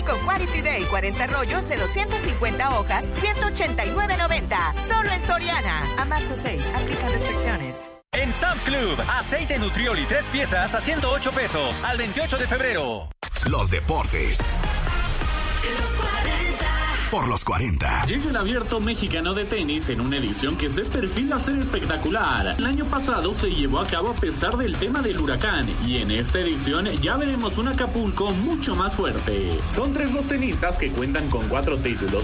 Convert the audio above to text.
con Quality Day, 40 rollos de 250 hojas, 189.90. Solo en Soriana. A marzo 6, aplican restricciones. En Sam's Club, aceite Nutrioli 3 piezas a 108 pesos al 28 de febrero. Los deportes. Por los 40. Llega el Abierto Mexicano de Tenis en una edición que se perfila ser espectacular. El año pasado se llevó a cabo a pesar del tema del huracán y en esta edición ya veremos un Acapulco mucho más fuerte. Son 3 los tenistas que cuentan con 4 títulos